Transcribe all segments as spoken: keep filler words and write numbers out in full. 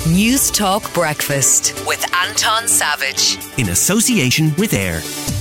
News Talk Breakfast with Anton Savage. In association with AIR.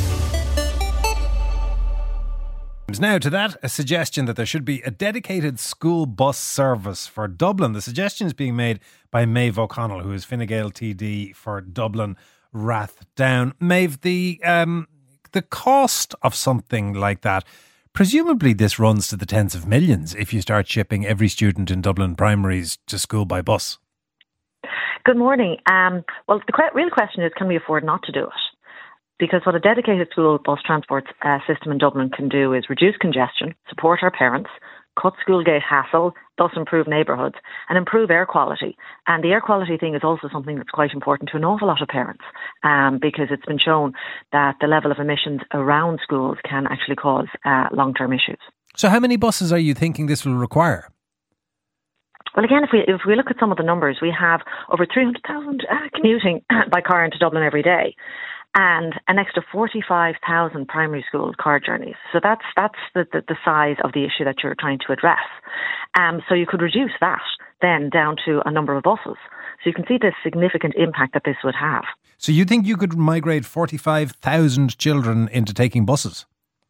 Now to that, a suggestion that there should be a dedicated school bus service for Dublin. The suggestion is being made by Maeve O'Connell, who is Fine Gael T D for Dublin Rathdown. Maeve, the um, the cost of something like that, presumably this runs to the tens of millions if you start shipping every student in Dublin primaries to school by bus. Good morning. Um, well, the que- real question is, can we afford not to do it? Because what a dedicated school bus transport uh, system in Dublin can do is reduce congestion, support our parents, cut school gate hassle, thus improve neighbourhoods and improve air quality. And the air quality thing is also something that's quite important to an awful lot of parents um, because it's been shown that the level of emissions around schools can actually cause uh, long-term issues. So how many buses are you thinking this will require? Well, again, if we if we look at some of the numbers, we have over three hundred thousand uh, commuting by car into Dublin every day, and an extra forty-five thousand primary school car journeys. So that's that's the, the, the size of the issue that you're trying to address. Um, so you could reduce that then down to a number of buses. So you can see the significant impact that this would have. So you think you could migrate forty-five thousand children into taking buses?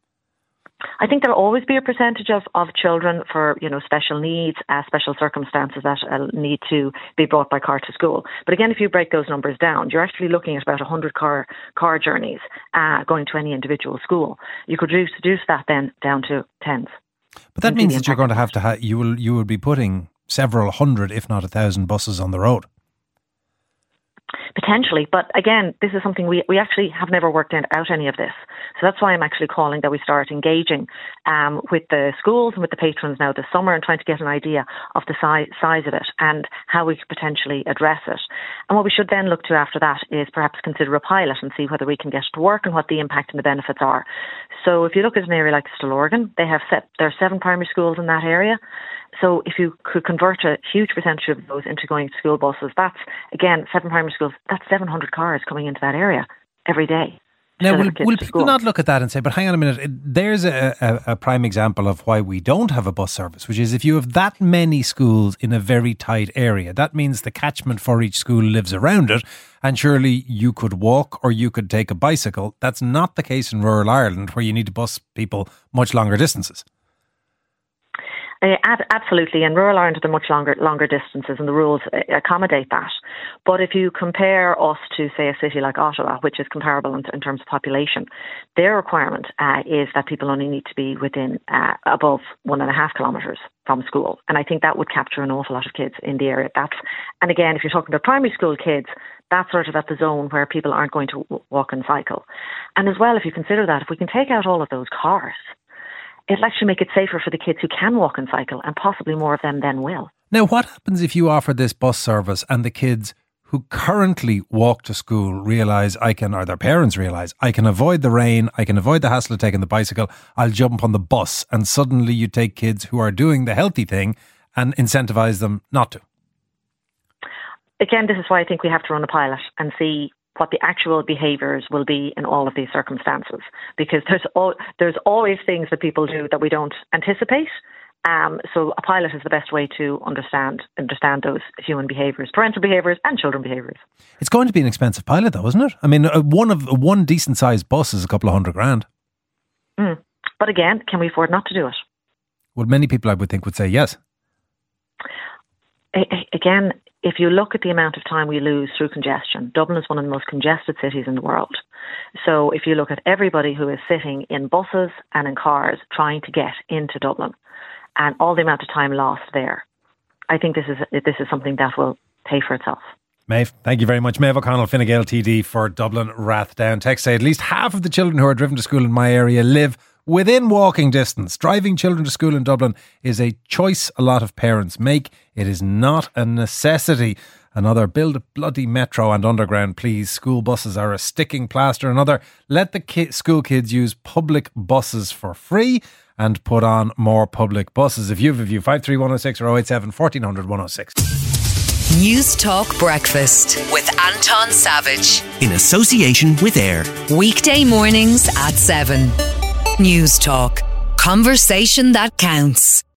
I think there'll always be a percentage of, of children for, you know, special needs, uh, special circumstances that uh, need to be brought by car to school. But again, if you break those numbers down, you're actually looking at about one hundred car car journeys uh, going to any individual school. You could reduce, reduce that then down to tens. But that means that you're going to have to ha- you will you will be putting several hundred, if not a thousand, buses on the road. Potentially, but again, this is something we, we actually have never worked out any of this. So that's why I'm actually calling that we start engaging um, with the schools and with the patrons now this summer and trying to get an idea of the size, size of it and how we could potentially address it. And what we should then look to after that is perhaps consider a pilot and see whether we can get it to work and what the impact and the benefits are. So if you look at an area like Stillorgan, they have set, there are seven primary schools in that area. So if you could convert a huge percentage of those into going to school buses, that's, again, seven primary schools, that's seven hundred cars coming into that area every day. Now, will, will people not look at that and say, but hang on a minute, there's a, a, a prime example of why we don't have a bus service, which is if you have that many schools in a very tight area, that means the catchment for each school lives around it, and surely you could walk or you could take a bicycle. That's not the case in rural Ireland, where you need to bus people much longer distances. Uh, absolutely, in rural Ireland, there are much longer longer distances, and the rules accommodate that. But if you compare us to, say, a city like Ottawa, which is comparable in, in terms of population, their requirement uh, is that people only need to be within uh, above one and a half kilometres from school, and I think that would capture an awful lot of kids in the area. That's, and again, if you're talking about primary school kids, that's sort of at the zone where people aren't going to w- walk and cycle. And as well, if you consider that, if we can take out all of those cars, it'll actually make it safer for the kids who can walk and cycle, and possibly more of them then will. Now, what happens if you offer this bus service and the kids who currently walk to school realise I can, or their parents realise, I can avoid the rain, I can avoid the hassle of taking the bicycle, I'll jump on the bus, and suddenly you take kids who are doing the healthy thing and incentivise them not to? Again, this is why I think we have to run a pilot and see what the actual behaviours will be in all of these circumstances, because there's all, there's always things that people do that we don't anticipate. Um, so a pilot is the best way to understand understand those human behaviours, parental behaviours and children behaviours. It's going to be an expensive pilot though, isn't it? I mean, one of one decent sized bus is a couple of hundred grand. Mm. But again, can we afford not to do it? Well, many people I would think would say yes. A- again, if you look at the amount of time we lose through congestion, Dublin is one of the most congested cities in the world. So if you look at everybody who is sitting in buses and in cars trying to get into Dublin and all the amount of time lost there, I think this is this is something that will pay for itself. Maeve, thank you very much. Maeve O'Connell, Fine Gael T D for Dublin Rathdown. Text say at least half of the children who are driven to school in my area live within walking distance. Driving children to school in Dublin is a choice a lot of parents make. It is not a necessity. Another, build a bloody metro and underground, please. School buses are a sticking plaster. Another, let the ki- school kids use public buses for free and put on more public buses. If you have a view, five three one oh six or oh eight seven, fourteen hundred, one oh six. News Talk Breakfast with Anton Savage. In association with AIR. Weekday mornings at seven. News Talk. Conversation that counts.